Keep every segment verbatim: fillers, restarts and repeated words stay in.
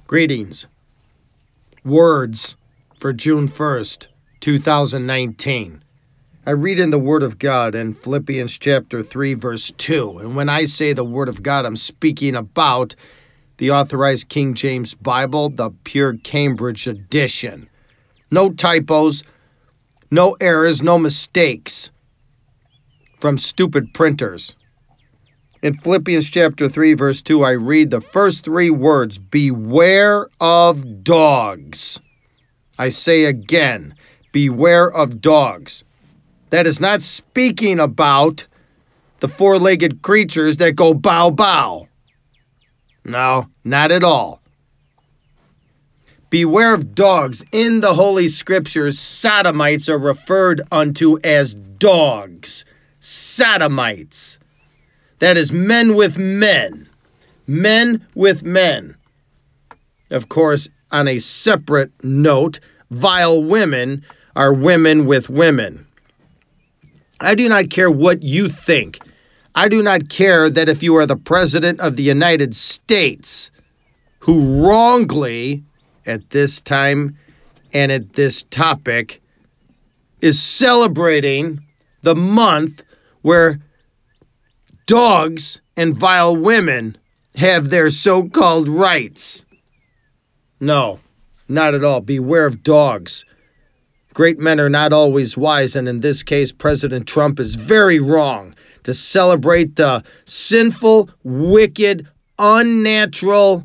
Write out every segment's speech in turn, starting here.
Greetings. Words for June first, two thousand nineteen. I read in the Word of God in Philippians chapter three, verse two. And when I say the Word of God, I'm speaking about the Authorized King James Bible, the Pure Cambridge edition. No typos, no errors, no mistakes from stupid printers. In Philippians chapter three, verse two, I read the first three words, beware of dogs. I say again, beware of dogs. That is not speaking about the four-legged creatures that go bow bow. No, not at all. Beware of dogs. In the Holy Scriptures, sodomites are referred unto as dogs. Sodomites. That is men with men. Men with men. Of course, on a separate note, vile women are women with women. I do not care what you think. I do not care that if you are the President of the United States, who wrongly, at this time and at this topic, is celebrating the month where dogs and vile women have their so-called rights. No, not at all. Beware of dogs. Great men are not always wise, and in this case, President Trump is very wrong to celebrate the sinful, wicked, unnatural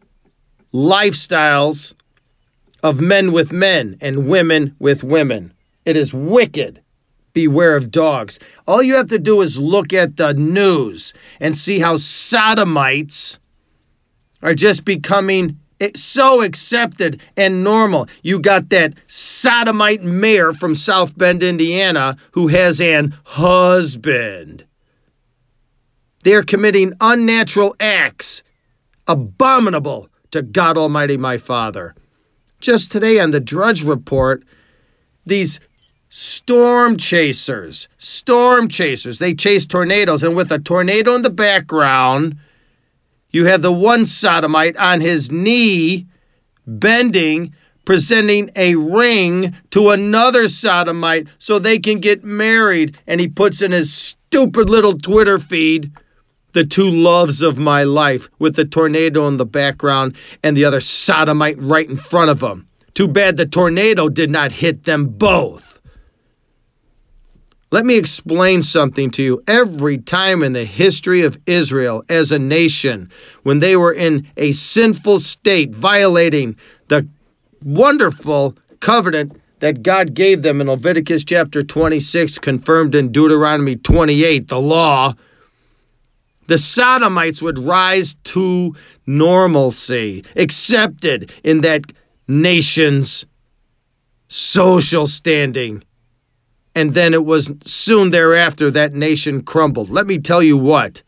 lifestyles of men with men and women with women. It is wicked. Beware of dogs. All you have to do is look at the news and see how sodomites are just becoming so accepted and normal. You got that sodomite mayor from South Bend, Indiana, who has an husband. They're committing unnatural acts, abominable to God Almighty, my Father. Just today on the Drudge Report, these storm chasers, storm chasers, they chase tornadoes, and with a tornado in the background, you have the one sodomite on his knee, bending, presenting a ring to another sodomite so they can get married. And he puts in his stupid little Twitter feed, the two loves of my life, with the tornado in the background and the other sodomite right in front of him. Too bad the tornado did not hit them both. Let me explain something to you. Every time in the history of Israel as a nation, when they were in a sinful state, violating the wonderful covenant that God gave them in Leviticus chapter twenty-six, confirmed in Deuteronomy twenty-eight, the law, the sodomites would rise to normalcy, accepted in that nation's social standing. And then it was soon thereafter that nation crumbled. Let me tell you what.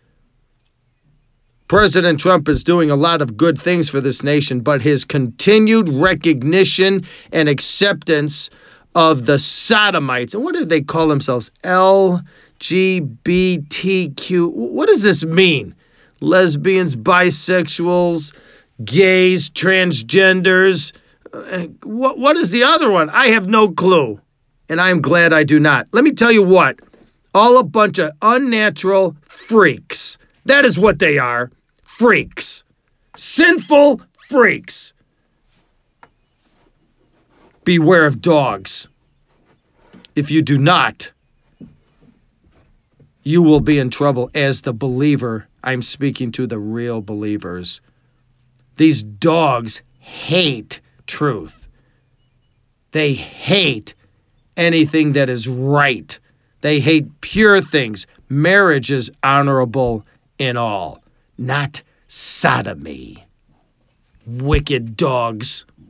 President Trump is doing a lot of good things for this nation, but his continued recognition and acceptance of the sodomites, and what did they call themselves? L G B T Q. What does this mean? Lesbians, bisexuals, gays, transgenders. What, what is the other one? I have no clue. And I'm glad I do not. Let me tell you what. All a bunch of unnatural freaks. That is what they are. Freaks. Sinful freaks. Beware of dogs. If you do not, you will be in trouble. As the believer, I'm speaking to the real believers. These dogs hate truth. They hate anything that is right. They hate pure things. Marriage is honorable in all, not sodomy. Wicked dogs.